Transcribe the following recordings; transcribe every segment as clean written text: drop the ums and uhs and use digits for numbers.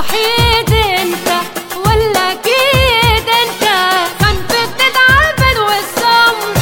وحيد انت ولا اكيد انت خنف بتتعبد والصم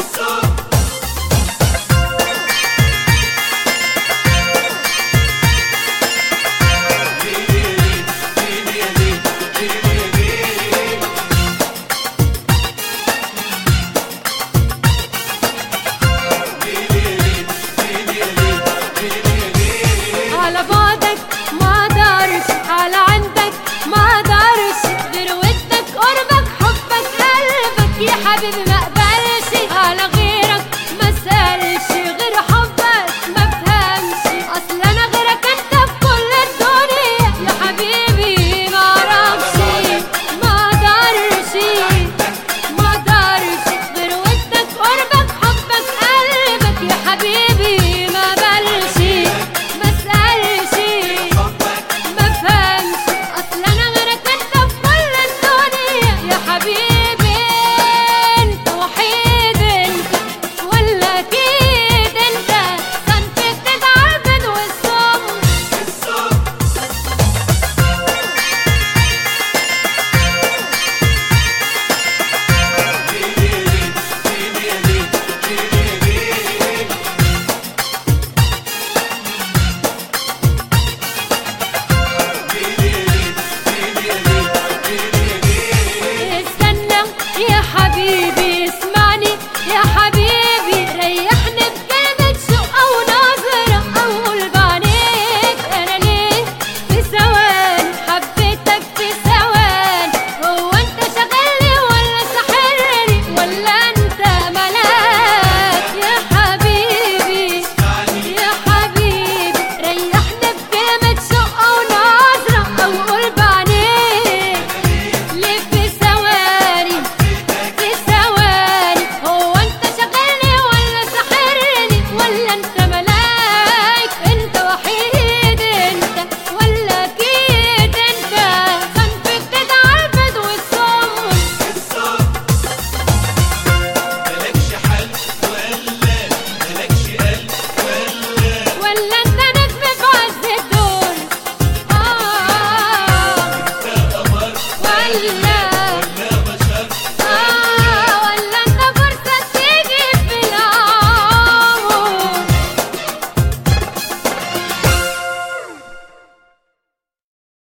على بعدك ما دارش، على عندك ما دارش، غير ودك قربك حبك قلبك يا حبيبي ما اقبلش، على غيرك ما اسالش، غير حبك ما بفهمش، اصل انا غيرك انت في كل الدنيا يا حبيبي ما اعرفش، ما دارش ما دارش، غير ودك قربك حبك قلبك يا حبيبي ما بلش ما اسالش ما بفهمش، اصل انا غيرك انت في كل الدنيا يا حبيبي، انت وحيد انت ولا اكيد انت خنف بتتعبد والصم استنى يا حبيبي